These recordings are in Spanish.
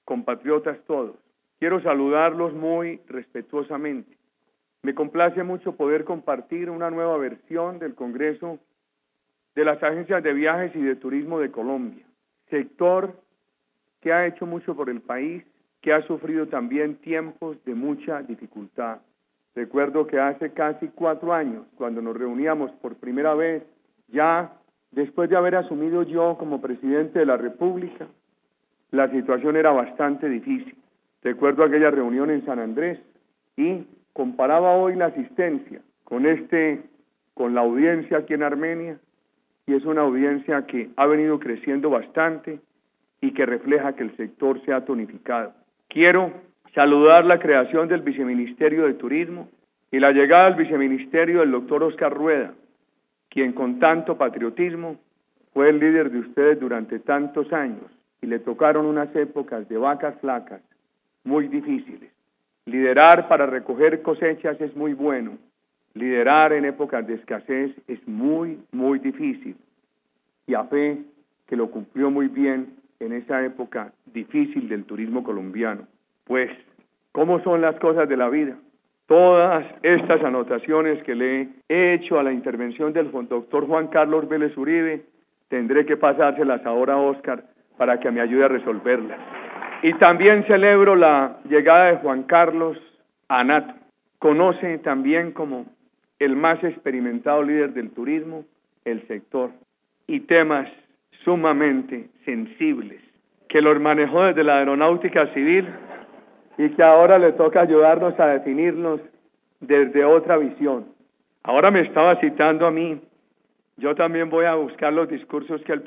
compatriotas todos. Quiero saludarlos muy respetuosamente. Me complace mucho poder compartir una nueva versión del Congreso de las Agencias de Viajes y de Turismo de Colombia, sector que ha hecho mucho por el país, que ha sufrido también tiempos de mucha dificultad. Recuerdo que hace casi 4 años, cuando nos reuníamos por primera vez, ya después de haber asumido yo como presidente de la República, la situación era bastante difícil. Recuerdo aquella reunión en San Andrés y comparaba hoy la asistencia con la audiencia aquí en Armenia, y es una audiencia que ha venido creciendo bastante y que refleja que el sector se ha tonificado. Quiero saludar la creación del Viceministerio de Turismo y la llegada al Viceministerio del doctor Oscar Rueda, quien con tanto patriotismo fue el líder de ustedes durante tantos años y le tocaron unas épocas de vacas flacas muy difíciles. Liderar para recoger cosechas es muy bueno, liderar en épocas de escasez es muy, muy difícil, y a fe que lo cumplió muy bien en esa época difícil del turismo colombiano. Pues, ¿cómo son las cosas de la vida? Todas estas anotaciones que le he hecho a la intervención del doctor Juan Carlos Vélez Uribe, tendré que pasárselas ahora a Oscar para que me ayude a resolverlas. Y también celebro la llegada de Juan Carlos Anato. Conoce también como el más experimentado líder del turismo, el sector, y temas sumamente sensibles, que los manejó desde la aeronáutica civil y que ahora le toca ayudarnos a definirlos desde otra visión. Ahora me estaba citando a mí, yo también voy a buscar los discursos que él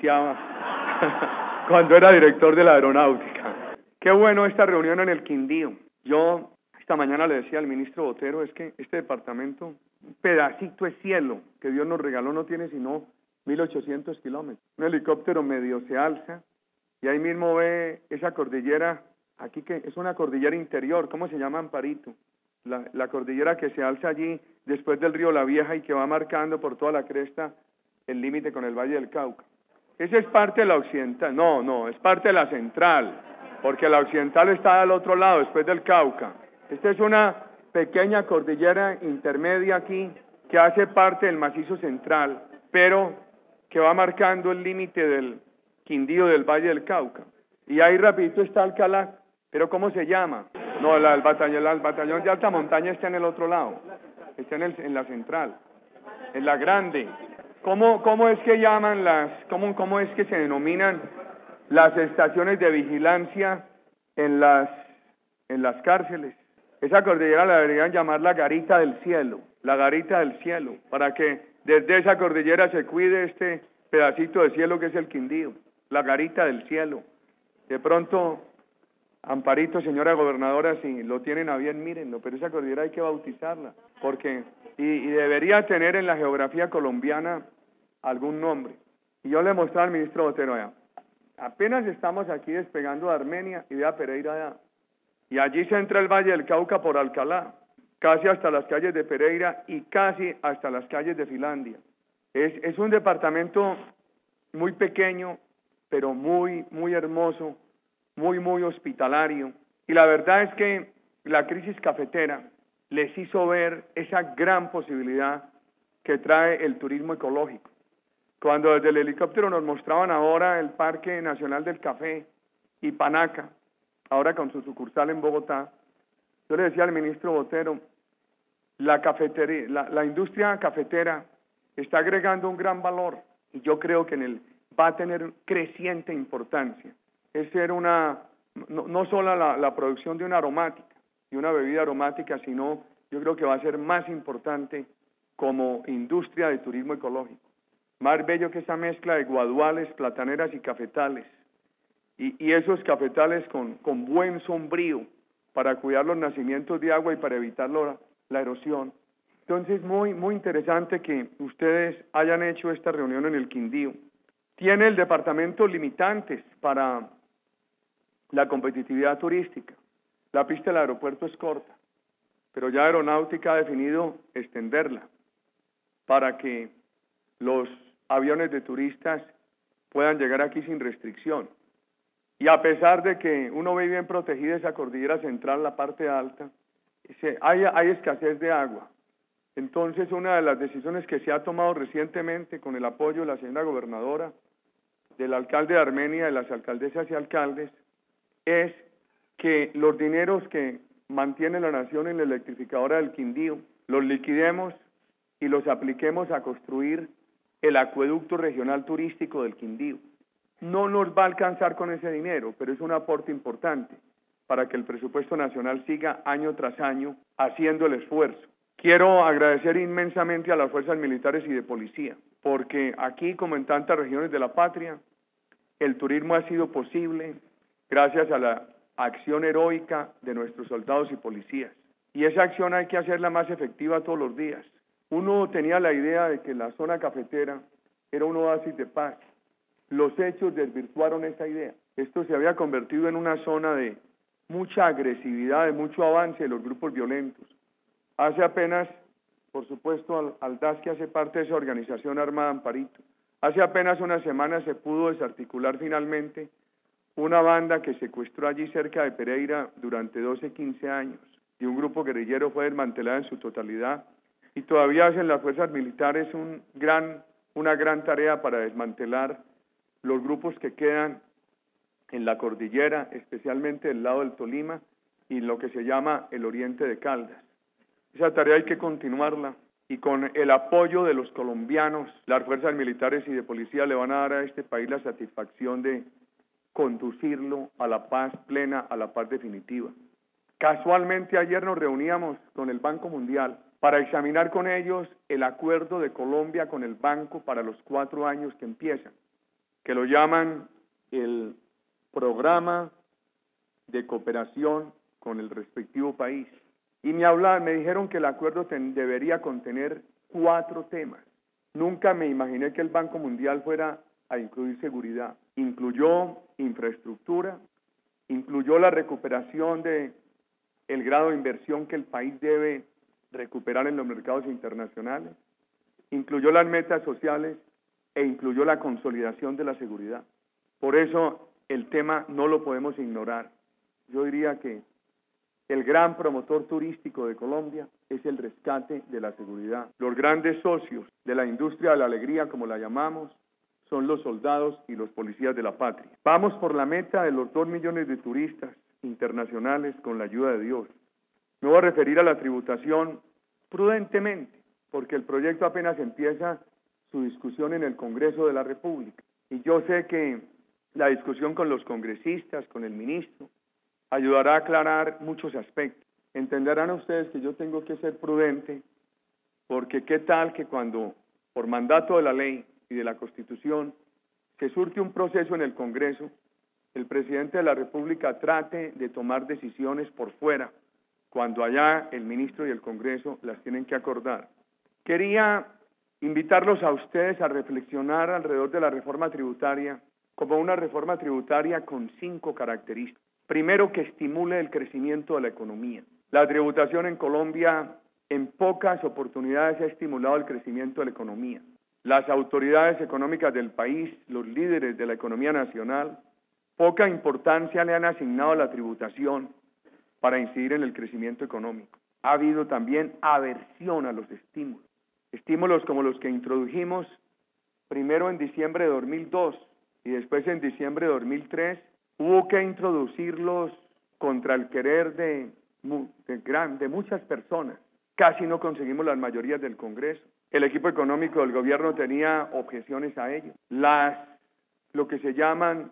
pronunciaba cuando era director de la aeronáutica. Qué bueno esta reunión en el Quindío. Yo esta mañana le decía al ministro Botero, es que este departamento, un pedacito de cielo que Dios nos regaló, no tiene sino 1.800 kilómetros. Un helicóptero medio se alza y ahí mismo ve esa cordillera, aquí que es una cordillera interior, ¿cómo se llama, Amparito? La cordillera que se alza allí después del río La Vieja y que va marcando por toda la cresta el límite con el Valle del Cauca. Esa es parte de la occidental, no, es parte de la central, porque la occidental está al otro lado, después del Cauca. Esta es una pequeña cordillera intermedia aquí, que hace parte del macizo central, pero que va marcando el límite del Quindío del Valle del Cauca. Y ahí rapidito está Alcalá, pero ¿cómo se llama? No, el batallón de alta montaña está en el otro lado, está en la central, en la grande. ¿Cómo es que llaman cómo es que se denominan las estaciones de vigilancia en las cárceles? Esa cordillera la deberían llamar la garita del cielo, para que desde esa cordillera se cuide este pedacito de cielo que es el Quindío, la garita del cielo. De pronto, Amparito, señora gobernadora, si lo tienen a bien, mírenlo, pero esa cordillera hay que bautizarla, porque y debería tener en la geografía colombiana algún nombre. Y yo le mostraba al ministro Botero allá, apenas estamos aquí despegando de Armenia y de Pereira allá, y allí se entra el Valle del Cauca por Alcalá, casi hasta las calles de Pereira y casi hasta las calles de Finlandia. Es un departamento muy pequeño, pero muy, muy hermoso, muy, muy hospitalario. Y la verdad es que la crisis cafetera les hizo ver esa gran posibilidad que trae el turismo ecológico. Cuando desde el helicóptero nos mostraban ahora el Parque Nacional del Café y Panaca, ahora con su sucursal en Bogotá, yo le decía al ministro Botero, la industria cafetera está agregando un gran valor y yo creo que va a tener creciente importancia. Es ser no solo la producción de una aromática y una bebida aromática, sino yo creo que va a ser más importante como industria de turismo ecológico. Más bello que esa mezcla de guaduales, plataneras y cafetales. Y esos cafetales con buen sombrío para cuidar los nacimientos de agua y para evitar la erosión. Entonces, muy, muy interesante que ustedes hayan hecho esta reunión en el Quindío. Tiene el departamento limitantes para la competitividad turística. La pista del aeropuerto es corta, pero ya Aeronáutica ha definido extenderla para que los aviones de turistas puedan llegar aquí sin restricción. Y a pesar de que uno ve bien protegida esa cordillera central, la parte alta, hay escasez de agua. Entonces, una de las decisiones que se ha tomado recientemente con el apoyo de la señora gobernadora, del alcalde de Armenia, de las alcaldesas y alcaldes, es que los dineros que mantiene la nación en la electrificadora del Quindío, los liquidemos y los apliquemos a construir el acueducto regional turístico del Quindío. No nos va a alcanzar con ese dinero, pero es un aporte importante para que el presupuesto nacional siga año tras año haciendo el esfuerzo. Quiero agradecer inmensamente a las fuerzas militares y de policía, porque aquí, como en tantas regiones de la patria, el turismo ha sido posible gracias a la acción heroica de nuestros soldados y policías. Y esa acción hay que hacerla más efectiva todos los días. Uno tenía la idea de que la zona cafetera era un oasis de paz. Los hechos desvirtuaron esa idea. Esto se había convertido en una zona de mucha agresividad, de mucho avance de los grupos violentos. Hace apenas, por supuesto, Aldaz, que hace parte de esa organización armada Amparito, hace apenas una semana se pudo desarticular finalmente una banda que secuestró allí cerca de Pereira durante 12-15 años, y un grupo guerrillero fue desmantelado en su totalidad, y todavía hacen las fuerzas militares una gran tarea para desmantelar los grupos que quedan en la cordillera, especialmente del lado del Tolima, y lo que se llama el oriente de Caldas. Esa tarea hay que continuarla, y con el apoyo de los colombianos, las fuerzas militares y de policía le van a dar a este país la satisfacción de conducirlo a la paz plena, a la paz definitiva. Casualmente ayer nos reuníamos con el Banco Mundial para examinar con ellos el acuerdo de Colombia con el banco para los 4 años que empiezan, que lo llaman el programa de cooperación con el respectivo país. Y me dijeron que el acuerdo debería contener 4 temas. Nunca me imaginé que el Banco Mundial fuera a incluir seguridad. Incluyó infraestructura, incluyó la recuperación de el grado de inversión que el país debe recuperar en los mercados internacionales, incluyó las metas sociales e incluyó la consolidación de la seguridad. Por eso el tema no lo podemos ignorar. Yo diría que el gran promotor turístico de Colombia es el rescate de la seguridad. Los grandes socios de la industria de la alegría, como la llamamos, son los soldados y los policías de la patria. Vamos por la meta de los 2 millones de turistas internacionales con la ayuda de Dios. Me voy a referir a la tributación prudentemente, porque el proyecto apenas empieza su discusión en el Congreso de la República. Y yo sé que la discusión con los congresistas, con el ministro, ayudará a aclarar muchos aspectos. Entenderán ustedes que yo tengo que ser prudente, porque qué tal que cuando, por mandato de la ley y de la Constitución, se surte un proceso en el Congreso, el presidente de la República trate de tomar decisiones por fuera, cuando allá el ministro y el Congreso las tienen que acordar. Quería invitarlos a ustedes a reflexionar alrededor de la reforma tributaria como una reforma tributaria con 5 características. Primero, que estimule el crecimiento de la economía. La tributación en Colombia en pocas oportunidades ha estimulado el crecimiento de la economía. Las autoridades económicas del país, los líderes de la economía nacional, poca importancia le han asignado a la tributación para incidir en el crecimiento económico. Ha habido también aversión a los estímulos. Estímulos como los que introdujimos primero en diciembre de 2002 y después en diciembre de 2003, hubo que introducirlos contra el querer de muchas personas. Casi no conseguimos las mayorías del Congreso. El equipo económico del gobierno tenía objeciones a ello. Lo que se llaman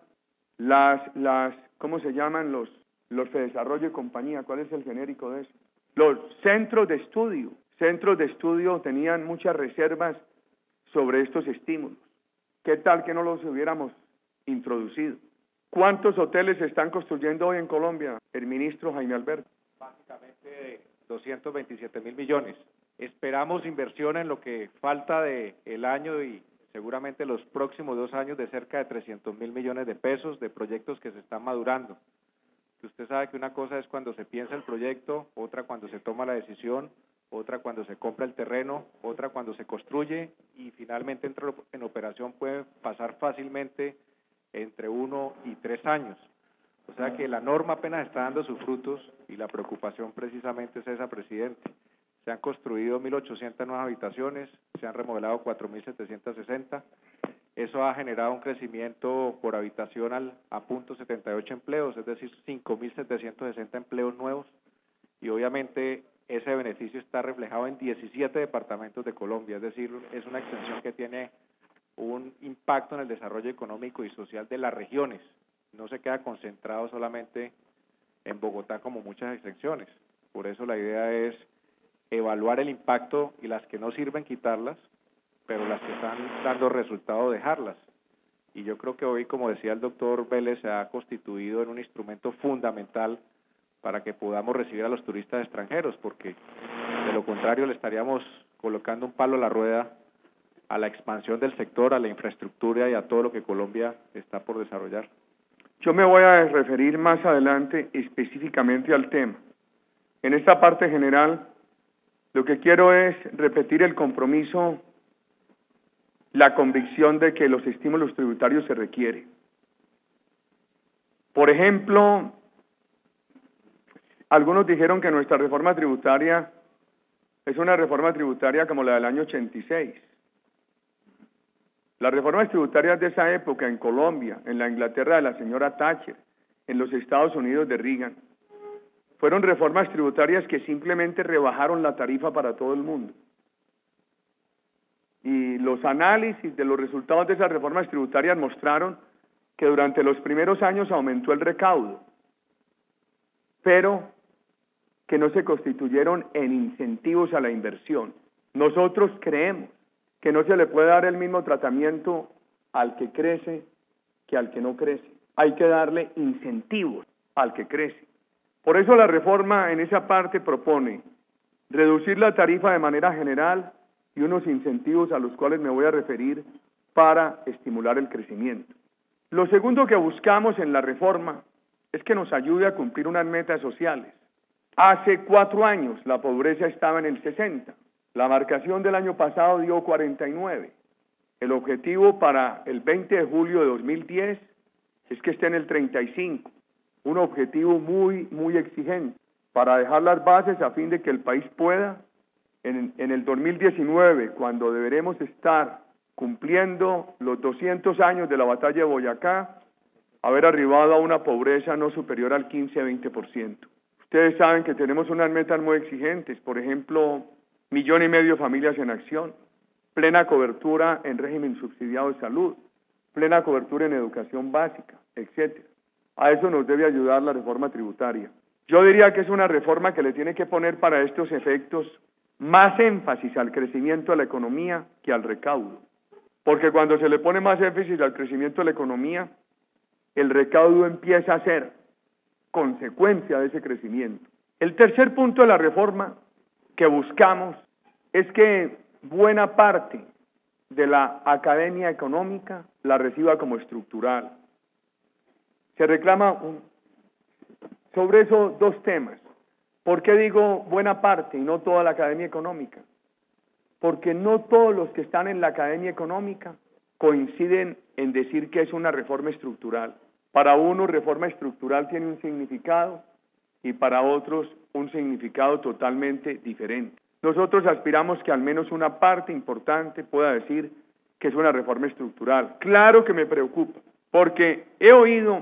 ¿cómo se llaman los Fedesarrollo y compañía? ¿Cuál es el genérico de eso? Los centros de estudio tenían muchas reservas sobre estos estímulos. ¿Qué tal que no los hubiéramos introducido? ¿Cuántos hoteles se están construyendo hoy en Colombia, el ministro Jaime Alberto? Básicamente 227.000 millones. Esperamos inversión en lo que falta del año y seguramente los próximos 2 años de cerca de 300.000 millones de pesos de proyectos que se están madurando. Usted sabe que una cosa es cuando se piensa el proyecto, otra cuando se toma la decisión, otra cuando se compra el terreno, otra cuando se construye y finalmente entra en operación puede pasar fácilmente entre 1 y 3 años. O sea que la norma apenas está dando sus frutos y la preocupación precisamente es esa, presidente. Se han construido 1.800 nuevas habitaciones, se han remodelado 4.760. Eso ha generado un crecimiento por habitación a .78 empleos, es decir, 5.760 empleos nuevos. Y obviamente ese beneficio está reflejado en 17 departamentos de Colombia, es decir, es una extensión que tiene un impacto en el desarrollo económico y social de las regiones. No se queda concentrado solamente en Bogotá como muchas extensiones. Por eso la idea es evaluar el impacto y las que no sirven quitarlas, pero las que están dando resultado dejarlas. Y yo creo que hoy, como decía el doctor Vélez, se ha constituido en un instrumento fundamental para que podamos recibir a los turistas extranjeros, porque de lo contrario le estaríamos colocando un palo a la rueda a la expansión del sector, a la infraestructura y a todo lo que Colombia está por desarrollar. Yo me voy a referir más adelante específicamente al tema. En esta parte general, lo que quiero es repetir el compromiso, la convicción de que los estímulos tributarios se requieren. Por ejemplo, algunos dijeron que nuestra reforma tributaria es una reforma tributaria como la del año 86. Las reformas tributarias de esa época en Colombia, en la Inglaterra de la señora Thatcher, en los Estados Unidos de Reagan, fueron reformas tributarias que simplemente rebajaron la tarifa para todo el mundo. Y los análisis de los resultados de esas reformas tributarias mostraron que durante los primeros años aumentó el recaudo, pero que no se constituyeron en incentivos a la inversión. Nosotros creemos que no se le puede dar el mismo tratamiento al que crece que al que no crece. Hay que darle incentivos al que crece. Por eso la reforma en esa parte propone reducir la tarifa de manera general y unos incentivos a los cuales me voy a referir para estimular el crecimiento. Lo segundo que buscamos en la reforma es que nos ayude a cumplir unas metas sociales. Hace 4 años la pobreza estaba en el 60. La marcación del año pasado dio 49. El objetivo para el 20 de julio de 2010 es que esté en el 35. Un objetivo muy exigente para dejar las bases a fin de que el país pueda, en el 2019, cuando deberemos estar cumpliendo los 200 años de la batalla de Boyacá, haber arribado a una pobreza no superior al 15-20%. Ustedes saben que tenemos unas metas muy exigentes, por ejemplo, 1,5 millones de familias en acción, plena cobertura en régimen subsidiado de salud, plena cobertura en educación básica, etcétera. A eso nos debe ayudar la reforma tributaria. Yo diría que es una reforma que le tiene que poner para estos efectos más énfasis al crecimiento de la economía que al recaudo. Porque cuando se le pone más énfasis al crecimiento de la economía, el recaudo empieza a ser consecuencia de ese crecimiento. El tercer punto de la reforma que buscamos es que buena parte de la academia económica la reciba como estructural. Se reclama sobre esos 2 temas. ¿Por qué digo buena parte y no toda la academia económica? Porque no todos los que están en la academia económica coinciden en decir que es una reforma estructural. Para unos, reforma estructural tiene un significado y para otros un significado totalmente diferente. Nosotros aspiramos que al menos una parte importante pueda decir que es una reforma estructural. Claro que me preocupa, porque he oído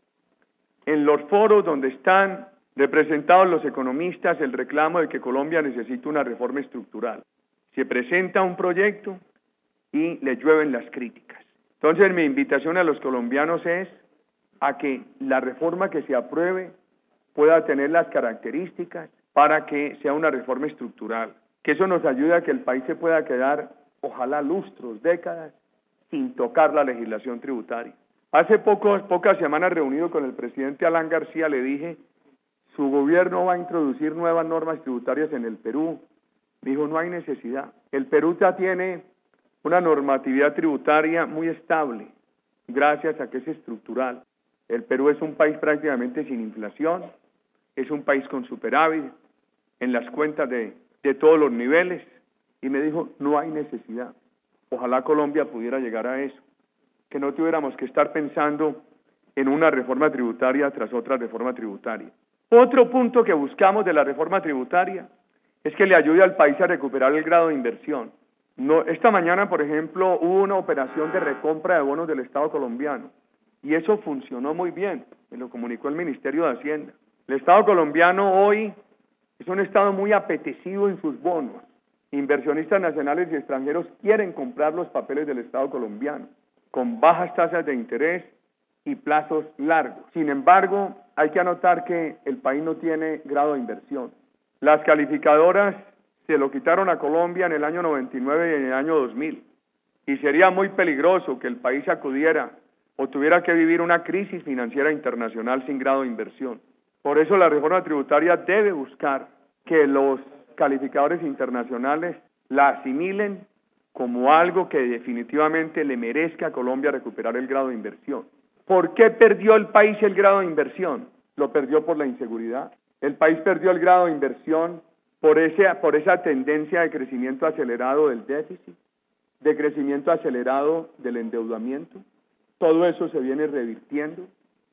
en los foros donde están representados los economistas el reclamo de que Colombia necesita una reforma estructural. Se presenta un proyecto y le llueven las críticas. Entonces mi invitación a los colombianos es a que la reforma que se apruebe pueda tener las características para que sea una reforma estructural, que eso nos ayude a que el país se pueda quedar, ojalá lustros, décadas, sin tocar la legislación tributaria. Hace pocas semanas reunido con el presidente Alan García le dije, su gobierno va a introducir nuevas normas tributarias en el Perú. Me dijo, no hay necesidad. El Perú ya tiene una normatividad tributaria muy estable, gracias a que es estructural. El Perú es un país prácticamente sin inflación, es un país con superávit en las cuentas de todos los niveles, y me dijo, no hay necesidad. Ojalá Colombia pudiera llegar a eso, que no tuviéramos que estar pensando en una reforma tributaria tras otra reforma tributaria. Otro punto que buscamos de la reforma tributaria es que le ayude al país a recuperar el grado de inversión. Esta mañana, por ejemplo, hubo una operación de recompra de bonos del Estado colombiano y eso funcionó muy bien, me lo comunicó el Ministerio de Hacienda. El Estado colombiano hoy es un Estado muy apetecido en sus bonos. Inversionistas nacionales y extranjeros quieren comprar los papeles del Estado colombiano con bajas tasas de interés y plazos largos. Sin embargo, hay que anotar que el país no tiene grado de inversión. Las calificadoras se lo quitaron a Colombia en el año 99 y en el año 2000. Y sería muy peligroso que el país acudiera o tuviera que vivir una crisis financiera internacional sin grado de inversión. Por eso la reforma tributaria debe buscar que los calificadores internacionales la asimilen como algo que definitivamente le merezca a Colombia recuperar el grado de inversión. ¿Por qué perdió el país el grado de inversión? Lo perdió por la inseguridad. El país perdió el grado de inversión por esa tendencia de crecimiento acelerado del déficit, de crecimiento acelerado del endeudamiento. Todo eso se viene revirtiendo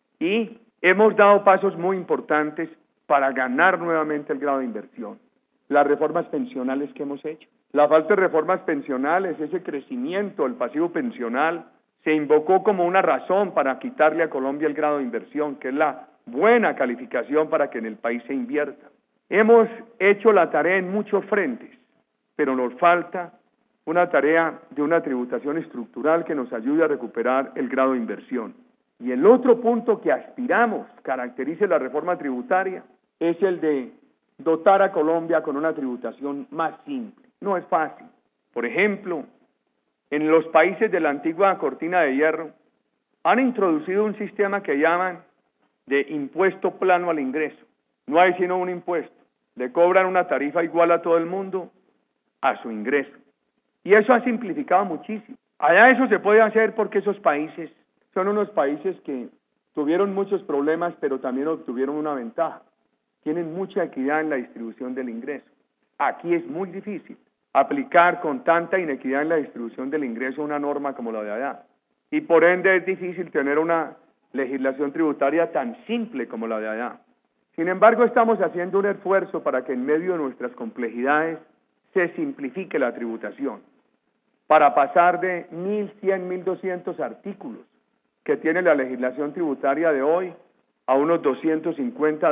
y hemos dado pasos muy importantes para ganar nuevamente el grado de inversión. Las reformas pensionales que hemos hecho. La falta de reformas pensionales, ese crecimiento del pasivo pensional, se invocó como una razón para quitarle a Colombia el grado de inversión, que es la buena calificación para que en el país se invierta. Hemos hecho la tarea en muchos frentes, pero nos falta una tarea de una tributación estructural que nos ayude a recuperar el grado de inversión. Y el otro punto que aspiramos caracterice la reforma tributaria es el de dotar a Colombia con una tributación más simple. No es fácil. Por ejemplo, en los países de la antigua cortina de hierro han introducido un sistema que llaman de impuesto plano al ingreso. No hay sino un impuesto. Le cobran una tarifa igual a todo el mundo a su ingreso. Y eso ha simplificado muchísimo. Allá eso se puede hacer porque esos países son unos países que tuvieron muchos problemas, pero también obtuvieron una ventaja. Tienen mucha equidad en la distribución del ingreso. Aquí es muy difícil aplicar con tanta inequidad en la distribución del ingreso una norma como la de allá. Y por ende es difícil tener una legislación tributaria tan simple como la de allá. Sin embargo, estamos haciendo un esfuerzo para que en medio de nuestras complejidades se simplifique la tributación, para pasar de 1.100, 1.200 artículos que tiene la legislación tributaria de hoy a unos 250,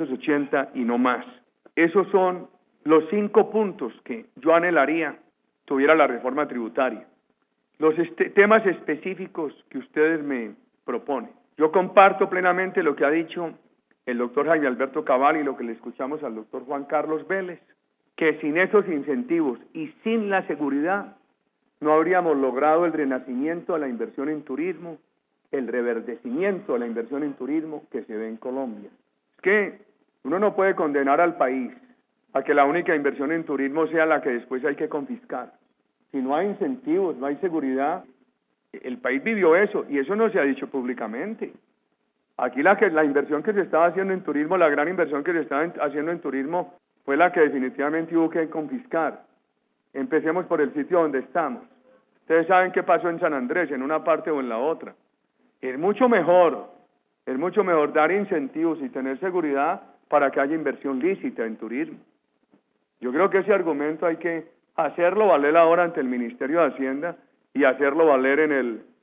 280 y no más. Esos son los 5 puntos que yo anhelaría tuviera la reforma tributaria. Los temas específicos que ustedes me proponen. Yo comparto plenamente lo que ha dicho el doctor Jaime Alberto Cabal y lo que le escuchamos al doctor Juan Carlos Vélez, que sin esos incentivos y sin la seguridad no habríamos logrado el renacimiento de la inversión en turismo, el reverdecimiento de la inversión en turismo que se ve en Colombia. Es que uno no puede condenar al país a que la única inversión en turismo sea la que después hay que confiscar. Si no hay incentivos, no hay seguridad, el país vivió eso y eso no se ha dicho públicamente. Aquí la inversión que se estaba haciendo en turismo, la gran inversión que se estaba haciendo en turismo fue la que definitivamente hubo que confiscar. Empecemos por el sitio donde estamos. Ustedes saben qué pasó en San Andrés, en una parte o en la otra. Es mucho mejor dar incentivos y tener seguridad para que haya inversión lícita en turismo. Yo creo que ese argumento hay que hacerlo valer ahora ante el Ministerio de Hacienda y hacerlo valer en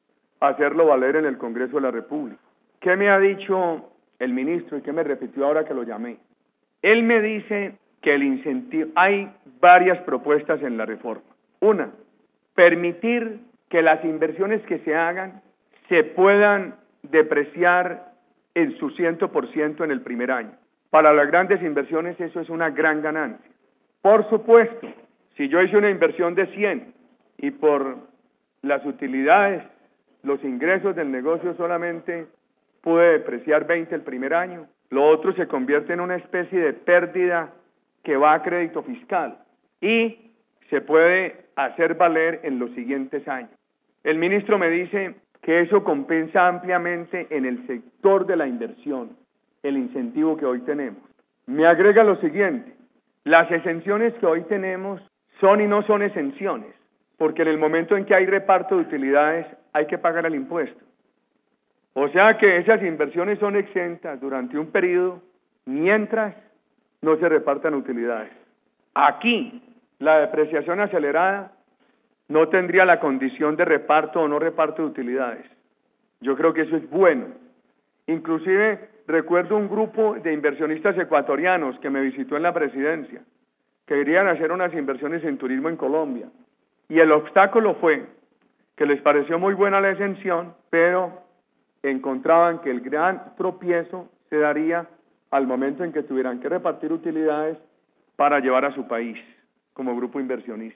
el Congreso de la República. ¿Qué me ha dicho el ministro y qué me repitió ahora que lo llamé? Él me dice que el incentivo, hay varias propuestas en la reforma. Una, permitir que las inversiones que se hagan se puedan depreciar en su 100% en el primer año. Para las grandes inversiones eso es una gran ganancia. Por supuesto, si yo hice una inversión de 100 y por las utilidades, los ingresos del negocio solamente pude depreciar 20 el primer año, lo otro se convierte en una especie de pérdida que va a crédito fiscal y se puede hacer valer en los siguientes años. El ministro me dice que eso compensa ampliamente en el sector de la inversión, el incentivo que hoy tenemos. Me agrega lo siguiente, las exenciones que hoy tenemos son y no son exenciones, porque en el momento en que hay reparto de utilidades hay que pagar el impuesto. O sea que esas inversiones son exentas durante un periodo mientras no se repartan utilidades. Aquí, la depreciación acelerada no tendría la condición de reparto o no reparto de utilidades. Yo creo que eso es bueno. Inclusive recuerdo un grupo de inversionistas ecuatorianos que me visitó en la presidencia, que querían hacer unas inversiones en turismo en Colombia. Y el obstáculo fue que les pareció muy buena la exención, pero encontraban que el gran tropiezo se daría al momento en que tuvieran que repartir utilidades para llevar a su país como grupo inversionista.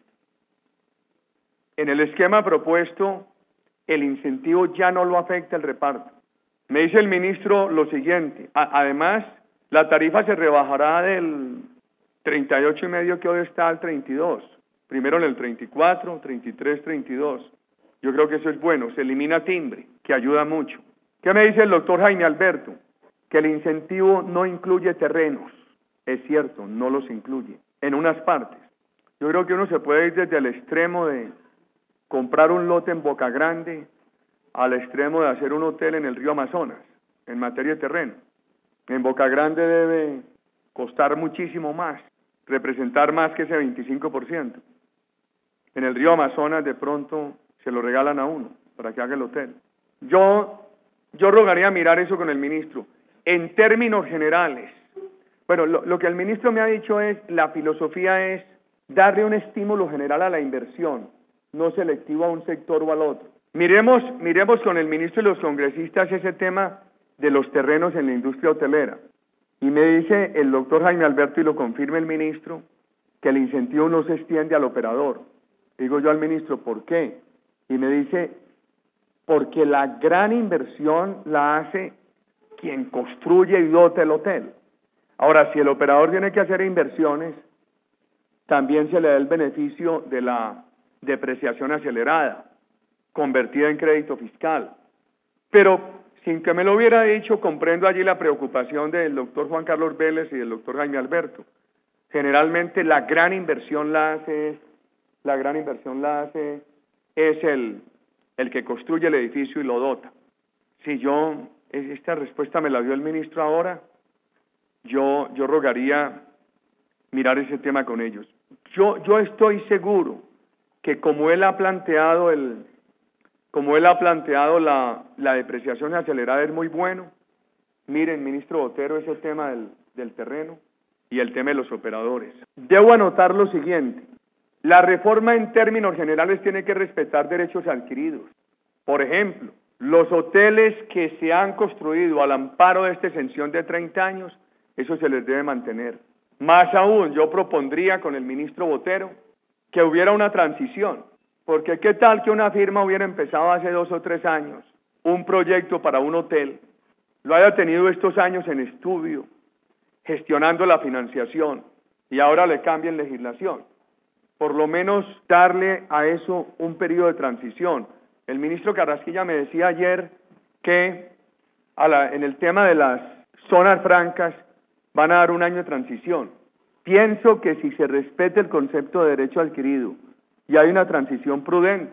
En el esquema propuesto, el incentivo ya no lo afecta el reparto. Me dice el ministro lo siguiente, además, la tarifa se rebajará del 38,5 que hoy está al 32, primero en el 34, 33, 32. Yo creo que eso es bueno, se elimina timbre, que ayuda mucho. ¿Qué me dice el doctor Jaime Alberto? Que el incentivo no incluye terrenos. Es cierto, no los incluye, en unas partes. Yo creo que uno se puede ir desde el extremo de comprar un lote en Boca Grande al extremo de hacer un hotel en el río Amazonas, en materia de terreno. En Boca Grande debe costar muchísimo más, representar más que ese 25%. En el río Amazonas de pronto se lo regalan a uno para que haga el hotel. Yo rogaría mirar eso con el ministro. En términos generales, bueno, lo que el ministro me ha dicho es, la filosofía es darle un estímulo general a la inversión, no selectivo a un sector o al otro. Miremos con el ministro y los congresistas ese tema de los terrenos en la industria hotelera. Y me dice el doctor Jaime Alberto, y lo confirma el ministro, que el incentivo no se extiende al operador. Digo yo al ministro, ¿por qué? Y me dice, porque la gran inversión la hace quien construye y dota el hotel. Ahora, si el operador tiene que hacer inversiones, también se le da el beneficio de la depreciación acelerada, convertida en crédito fiscal. Pero, sin que me lo hubiera dicho, comprendo allí la preocupación del doctor Juan Carlos Vélez y del doctor Jaime Alberto. Generalmente la gran inversión la hace es el que construye el edificio y lo dota. Si esta respuesta me la dio el ministro ahora, yo rogaría mirar ese tema con ellos. Yo estoy seguro que como él ha planteado la depreciación acelerada es muy bueno. Miren, ministro Botero, ese tema del terreno y el tema de los operadores. Debo anotar lo siguiente. La reforma en términos generales tiene que respetar derechos adquiridos. Por ejemplo, los hoteles que se han construido al amparo de esta exención de 30 años, eso se les debe mantener. Más aún, yo propondría con el ministro Botero que hubiera una transición, porque qué tal que una firma hubiera empezado hace 2 o 3 años un proyecto para un hotel, lo haya tenido estos años en estudio, gestionando la financiación, y ahora le cambien legislación. Por lo menos darle a eso un periodo de transición. El ministro Carrasquilla me decía ayer que en el tema de las zonas francas van a dar un año de transición. Pienso que si se respeta el concepto de derecho adquirido y hay una transición prudente,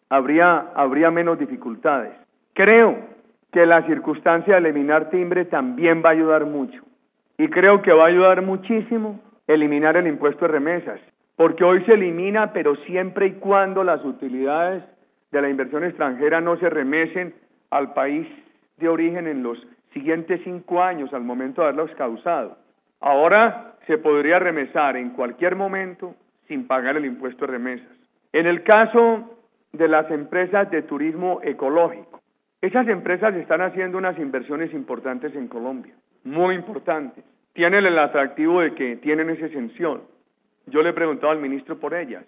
habría menos dificultades. Creo que la circunstancia de eliminar timbre también va a ayudar mucho. Y creo que va a ayudar muchísimo eliminar el impuesto de remesas, porque hoy se elimina, pero siempre y cuando las utilidades de la inversión extranjera no se remesen al país de origen en los siguientes 5 años al momento de haberlos causado. Ahora se podría remesar en cualquier momento sin pagar el impuesto de remesas. En el caso de las empresas de turismo ecológico, esas empresas están haciendo unas inversiones importantes en Colombia, muy importantes. Tienen el atractivo de que tienen esa exención. Yo le he preguntado al ministro por ellas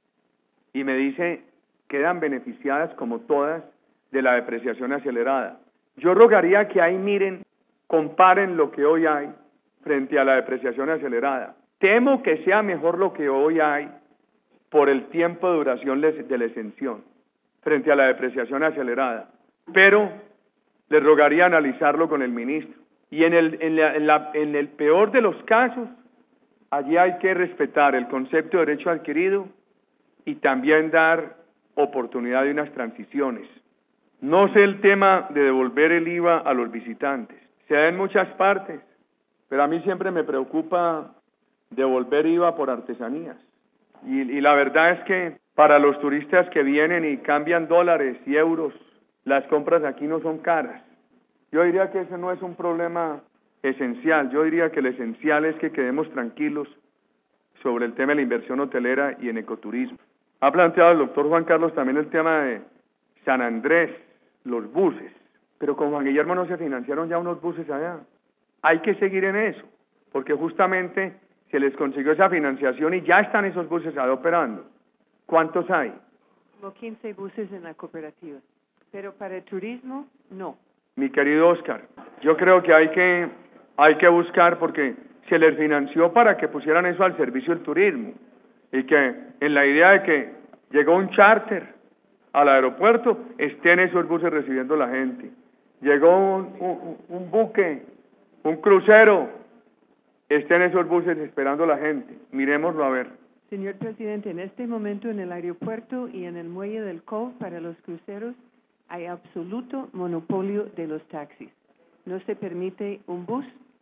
y me dice quedan beneficiadas como todas de la depreciación acelerada. Yo rogaría que ahí miren, comparen lo que hoy hay frente a la depreciación acelerada. Temo que sea mejor lo que hoy hay por el tiempo de duración de la exención frente a la depreciación acelerada, pero le rogaría analizarlo con el ministro. Y en el peor de los casos, allí hay que respetar el concepto de derecho adquirido y también dar oportunidad de unas transiciones. No sé el tema de devolver el IVA a los visitantes. Se da en muchas partes, pero a mí siempre me preocupa devolver IVA por artesanías. Y la verdad es que para los turistas que vienen y cambian dólares y euros, las compras aquí no son caras. Yo diría que ese no es un problema esencial. Yo diría que lo esencial es que quedemos tranquilos sobre el tema de la inversión hotelera y en ecoturismo. Ha planteado el doctor Juan Carlos también el tema de San Andrés, los buses, pero con Juan Guillermo no se financiaron ya unos buses allá. Hay que seguir en eso, porque justamente se les consiguió esa financiación y ya están esos buses allá operando. ¿Cuántos hay? Como 15 buses en la cooperativa, pero para el turismo, no. Mi querido Oscar, yo creo que hay que buscar, porque se les financió para que pusieran eso al servicio del turismo, y que en la idea de que llegó un charter al aeropuerto, estén esos buses recibiendo a la gente. Llegó un buque, un crucero, estén esos buses esperando a la gente. Miremoslo a ver. Señor presidente, en este momento en el aeropuerto y en el muelle del Cove para los cruceros hay absoluto monopolio de los taxis. No se permite un bus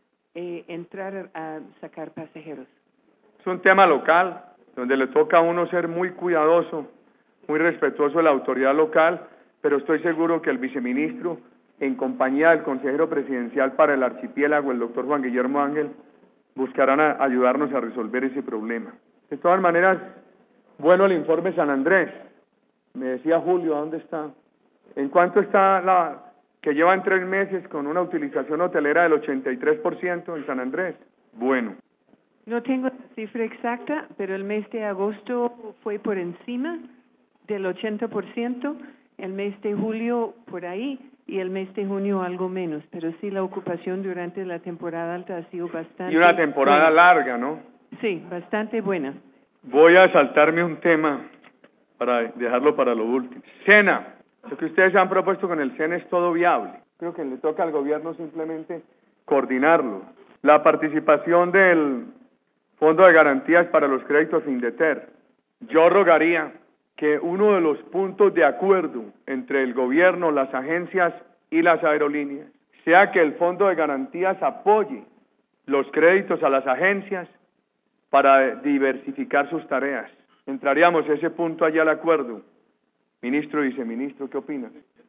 entrar a sacar pasajeros. Es un tema local, donde le toca a uno ser muy cuidadoso, muy respetuoso de la autoridad local, pero estoy seguro que el viceministro, en compañía del consejero presidencial para el archipiélago, el doctor Juan Guillermo Ángel, buscarán ayudarnos a resolver ese problema. De todas maneras, bueno el informe San Andrés. Me decía Julio, ¿a dónde está? ¿En cuánto está la que llevan 3 meses con una utilización hotelera del 83% en San Andrés? Bueno. No tengo la cifra exacta, pero el mes de agosto fue por encima del 80%, el mes de julio por ahí y el mes de junio algo menos, pero sí la ocupación durante la temporada alta ha sido bastante Y una temporada buena. larga, ¿no? Sí, bastante buena. Voy a saltarme un tema para dejarlo para lo último. SENA. Lo que ustedes han propuesto con el SENA es todo viable. Creo que le toca al gobierno simplemente coordinarlo. La participación del Fondo de Garantías para los Créditos Findeter. Yo rogaría que uno de los puntos de acuerdo entre el gobierno, las agencias y las aerolíneas sea que el Fondo de Garantías apoye los créditos a las agencias para diversificar sus tareas. Entraríamos ese punto allá al acuerdo. Ministro y viceministro, ¿qué opinan?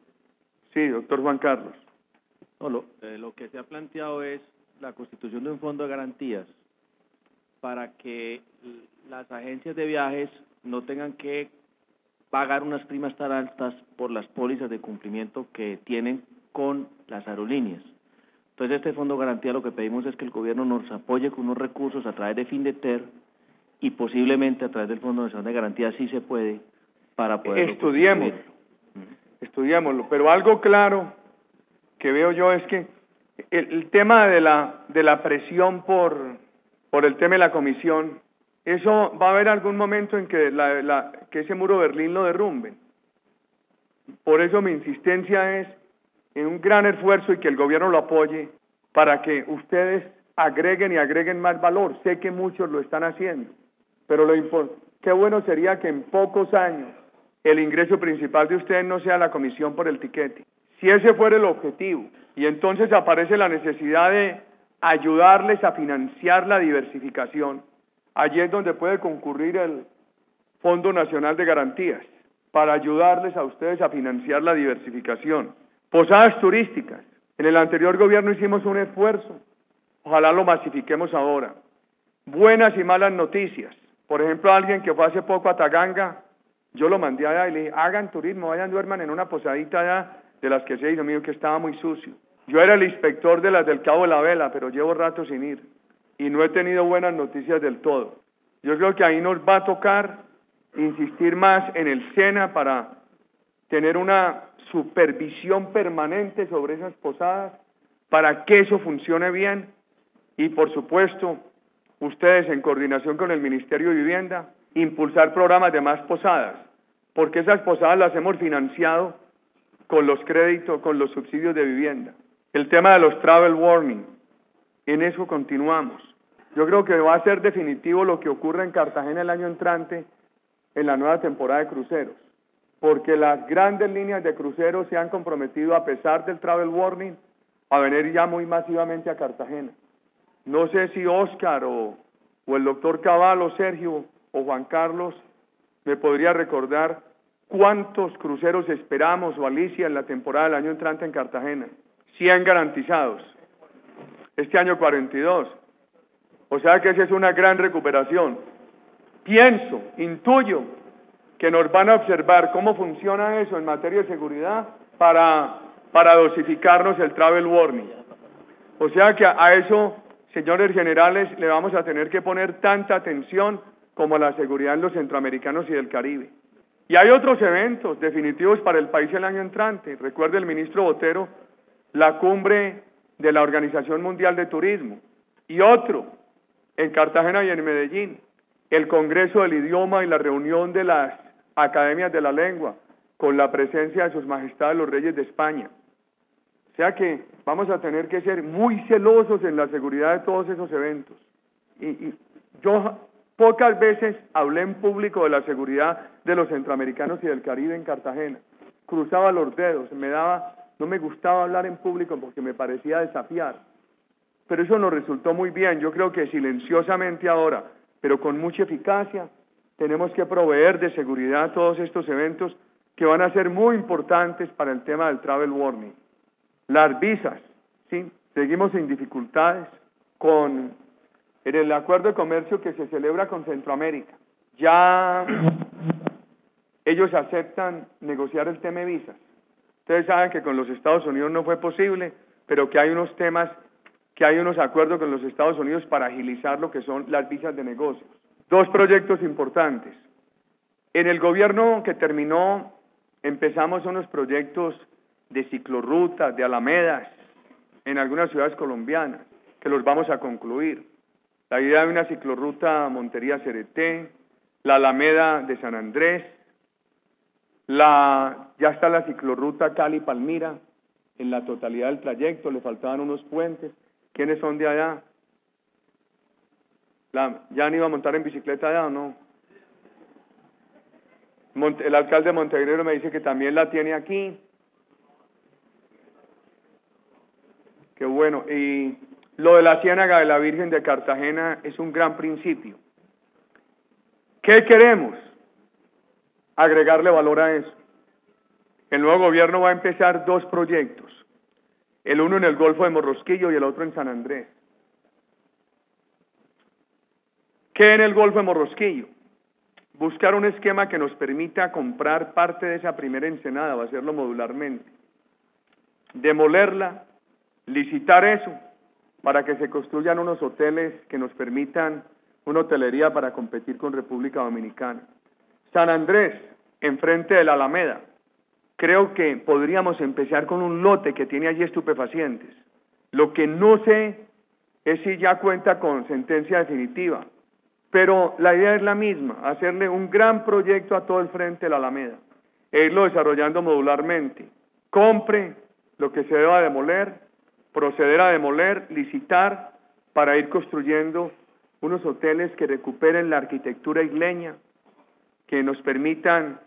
Sí, doctor Juan Carlos. No, lo que se ha planteado es la constitución de un fondo de garantías para que las agencias de viajes no tengan que pagar unas primas tan altas por las pólizas de cumplimiento que tienen con las aerolíneas. Entonces, este fondo de garantía lo que pedimos es que el gobierno nos apoye con unos recursos a través de Findeter y posiblemente a través del Fondo Nacional de Garantía, si se puede, para poder... Estudiémoslo, pero algo claro que veo yo es que el tema de la presión por el tema de la comisión, eso va a haber algún momento en que que ese muro de Berlín lo derrumben. Por eso mi insistencia es en un gran esfuerzo y que el gobierno lo apoye para que ustedes agreguen más valor. Sé que muchos lo están haciendo, pero qué bueno sería que en pocos años el ingreso principal de ustedes no sea la comisión por el tiquete. Si ese fuera el objetivo, y entonces aparece la necesidad de ayudarles a financiar la diversificación, allí es donde puede concurrir el Fondo Nacional de Garantías, para ayudarles a ustedes a financiar la diversificación. Posadas turísticas. En el anterior gobierno hicimos un esfuerzo, ojalá lo masifiquemos ahora. Buenas y malas noticias. Por ejemplo, alguien que fue hace poco a Taganga, yo lo mandé allá y le dije, hagan turismo, vayan, duerman en una posadita allá de las que se hizo, mío, que estaba muy sucio. Yo era el inspector de las del Cabo de la Vela, pero llevo rato sin ir y no he tenido buenas noticias del todo. Yo creo que ahí nos va a tocar insistir más en el SENA para tener una supervisión permanente sobre esas posadas, para que eso funcione bien y, por supuesto, ustedes en coordinación con el Ministerio de Vivienda, impulsar programas de más posadas, porque esas posadas las hemos financiado con los créditos, con los subsidios de vivienda. El tema de los travel warning, en eso continuamos. Yo creo que va a ser definitivo lo que ocurre en Cartagena el año entrante en la nueva temporada de cruceros, porque las grandes líneas de cruceros se han comprometido, a pesar del travel warning, a venir ya muy masivamente a Cartagena. No sé si Oscar o el doctor Caballo, Sergio o Juan Carlos me podría recordar cuántos cruceros esperamos, o Alicia, en la temporada del año entrante en Cartagena. 100 garantizados. Este año 42. O sea que esa es una gran recuperación. Pienso, intuyo, que nos van a observar cómo funciona eso en materia de seguridad para dosificarnos el travel warning. O sea que a eso, señores generales, le vamos a tener que poner tanta atención como a la seguridad en los centroamericanos y del Caribe. Y hay otros eventos definitivos para el país el año entrante. Recuerde el ministro Botero, la cumbre de la Organización Mundial de Turismo. Y otro, en Cartagena y en Medellín, el Congreso del Idioma y la reunión de las Academias de la Lengua, con la presencia de sus majestades los reyes de España. O sea que vamos a tener que ser muy celosos en la seguridad de todos esos eventos. Y yo pocas veces hablé en público de la seguridad de los centroamericanos y del Caribe en Cartagena. Cruzaba los dedos, no me gustaba hablar en público porque me parecía desafiar. Pero eso nos resultó muy bien. Yo creo que silenciosamente ahora, pero con mucha eficacia, tenemos que proveer de seguridad todos estos eventos que van a ser muy importantes para el tema del travel warning. Las visas, ¿sí? Seguimos sin dificultades en el acuerdo de comercio que se celebra con Centroamérica. Ya ellos aceptan negociar el tema de visas. Ustedes saben que con los Estados Unidos no fue posible, pero que hay unos temas, que hay unos acuerdos con los Estados Unidos para agilizar lo que son las visas de negocios. 2 proyectos importantes. En el gobierno que terminó, empezamos unos proyectos de ciclorrutas, de alamedas, en algunas ciudades colombianas, que los vamos a concluir. La idea de una ciclorruta Montería-Cereté, la alameda de San Andrés, ya está la ciclorruta Cali-Palmira, en la totalidad del trayecto, le faltaban unos puentes. ¿Quiénes son de allá? ¿Ya han ido a montar en bicicleta allá o no? El alcalde de Montenegro me dice que también la tiene aquí. Qué bueno. Y lo de la Ciénaga de la Virgen de Cartagena es un gran principio. ¿Qué queremos? Agregarle valor a eso. El nuevo gobierno va a empezar 2 proyectos. El uno en el Golfo de Morrosquillo y el otro en San Andrés. ¿Qué en el Golfo de Morrosquillo? Buscar un esquema que nos permita comprar parte de esa primera ensenada, o hacerlo modularmente. Demolerla, licitar eso, para que se construyan unos hoteles que nos permitan una hotelería para competir con República Dominicana. San Andrés, enfrente de la Alameda. Creo que podríamos empezar con un lote que tiene allí estupefacientes. Lo que no sé es si ya cuenta con sentencia definitiva, pero la idea es la misma, hacerle un gran proyecto a todo el frente de la Alameda, e irlo desarrollando modularmente. Compre lo que se deba demoler, proceder a demoler, licitar, para ir construyendo unos hoteles que recuperen la arquitectura isleña, que nos permitan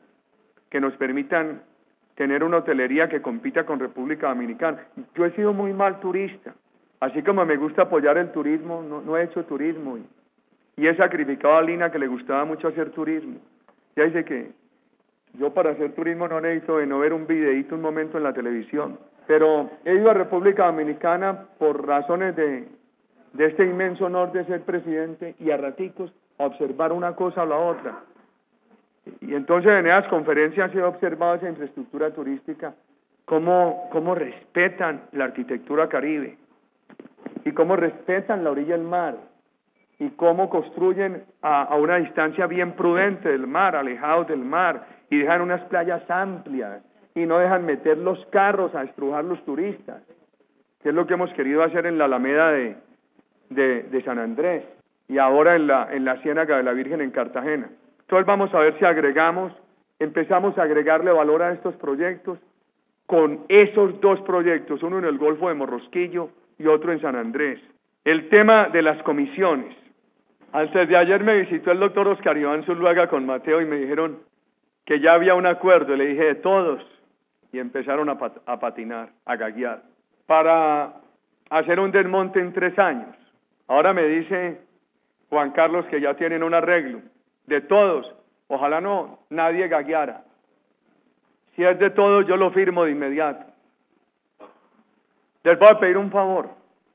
tener una hotelería que compita con República Dominicana. Yo he sido muy mal turista, así como me gusta apoyar el turismo, no he hecho turismo, y he sacrificado a Lina, que le gustaba mucho hacer turismo. Ya dice que yo para hacer turismo no necesito de no ver un videíto un momento en la televisión, pero he ido a República Dominicana por razones de este inmenso honor de ser presidente, y a raticos a observar una cosa o la otra. Y entonces en esas conferencias he observado esa infraestructura turística, cómo respetan la arquitectura caribe, y cómo respetan la orilla del mar, y cómo construyen a una distancia bien prudente del mar, alejados del mar, y dejan unas playas amplias, y no dejan meter los carros a estrujar los turistas, que es lo que hemos querido hacer en la Alameda de San Andrés, y ahora en la Ciénaga de la Virgen en Cartagena. Entonces vamos a ver si empezamos a agregarle valor a estos proyectos con esos 2 proyectos, uno en el Golfo de Morrosquillo y otro en San Andrés. El tema de las comisiones. Antes de ayer me visitó el doctor Oscar Iván Zuluaga con Mateo y me dijeron, que ya había un acuerdo, le dije de todos, y empezaron a patinar, a gaguear, para hacer un desmonte en 3 años. Ahora me dice Juan Carlos que ya tienen un arreglo, de todos, ojalá no, nadie gagueara. Si es de todos, yo lo firmo de inmediato. Les voy a pedir un favor.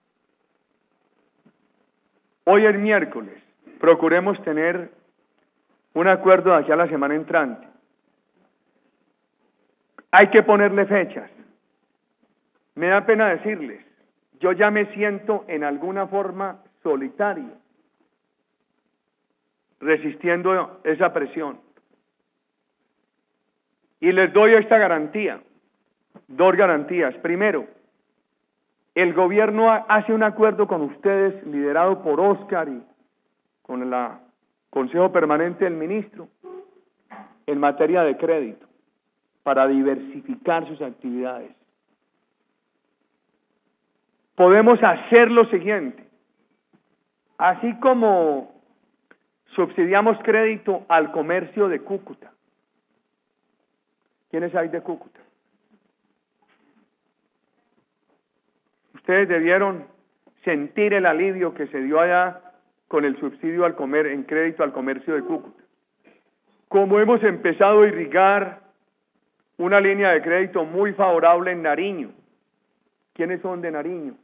Hoy es miércoles, procuremos tener un acuerdo de aquí a la semana entrante. Hay que ponerle fechas. Me da pena decirles, yo ya me siento en alguna forma solitario, resistiendo esa presión. Y les doy esta garantía, 2 garantías. Primero, el gobierno hace un acuerdo con ustedes, liderado por Oscar y con el Consejo Permanente del Ministro, en materia de crédito, para diversificar sus actividades. Podemos hacer lo siguiente, así como subsidiamos crédito al comercio de Cúcuta. ¿Quiénes hay de Cúcuta? Ustedes debieron sentir el alivio que se dio allá con el subsidio en crédito al comercio de Cúcuta. Como hemos empezado a irrigar una línea de crédito muy favorable en Nariño. ¿Quiénes son de Nariño?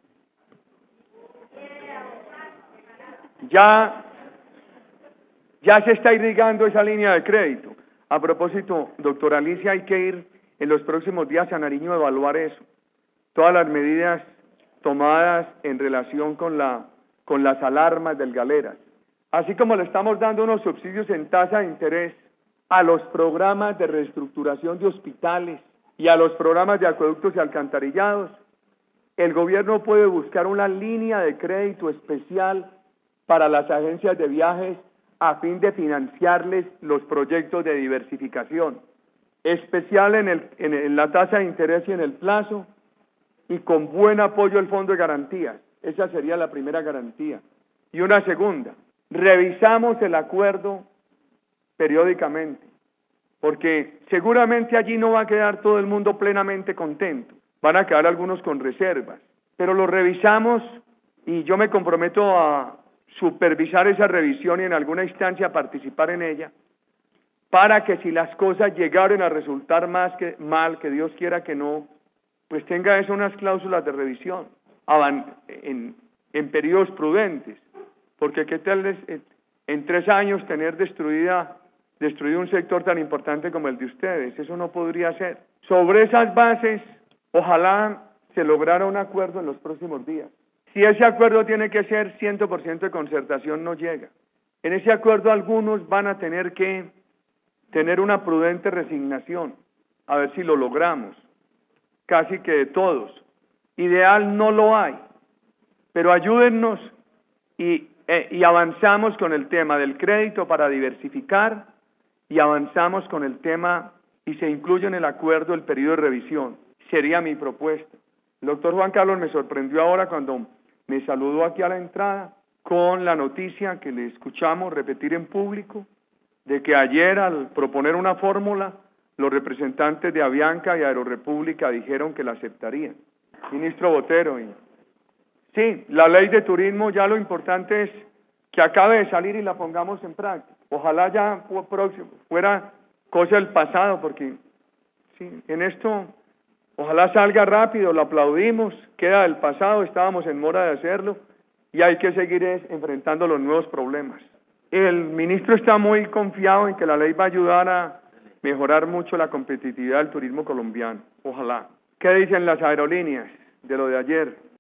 Ya se está irrigando esa línea de crédito. A propósito, doctora Alicia, hay que ir en los próximos días a Nariño a evaluar eso. Todas las medidas tomadas en relación con las alarmas del Galeras. Así como le estamos dando unos subsidios en tasa de interés a los programas de reestructuración de hospitales y a los programas de acueductos y alcantarillados, el gobierno puede buscar una línea de crédito especial para las agencias de viajes a fin de financiarles los proyectos de diversificación, especial en la tasa de interés y en el plazo, y con buen apoyo del Fondo de Garantías. Esa sería la primera garantía. Y una segunda, revisamos el acuerdo periódicamente, porque seguramente allí no va a quedar todo el mundo plenamente contento, van a quedar algunos con reservas, pero lo revisamos y yo me comprometo a supervisar esa revisión y en alguna instancia participar en ella, para que si las cosas llegaran a resultar mal, que Dios quiera que no, pues tenga eso unas cláusulas de revisión en periodos prudentes, porque qué tal en 3 años tener destruido un sector tan importante como el de ustedes. Eso no podría ser. Sobre esas bases, ojalá se lograra un acuerdo en los próximos días. Si ese acuerdo tiene que ser 100% de concertación, no llega. En ese acuerdo algunos van a tener que tener una prudente resignación, a ver si lo logramos, casi que de todos. Ideal no lo hay, pero ayúdennos y avanzamos con el tema del crédito para diversificar y avanzamos con el tema y se incluye en el acuerdo el periodo de revisión. Sería mi propuesta. El doctor Juan Carlos me sorprendió ahora cuando me saludó aquí a la entrada con la noticia que le escuchamos repetir en público de que ayer al proponer una fórmula los representantes de Avianca y Aerorepública dijeron que la aceptarían. Ministro Botero, sí, la ley de turismo ya lo importante es que acabe de salir y la pongamos en práctica. Ojalá ya fuera cosa del pasado, porque sí, en esto ojalá salga rápido, lo aplaudimos, queda del pasado, estábamos en mora de hacerlo y hay que seguir enfrentando los nuevos problemas. El ministro está muy confiado en que la ley va a ayudar a mejorar mucho la competitividad del turismo colombiano, ojalá. ¿Qué dicen las aerolíneas de lo de ayer?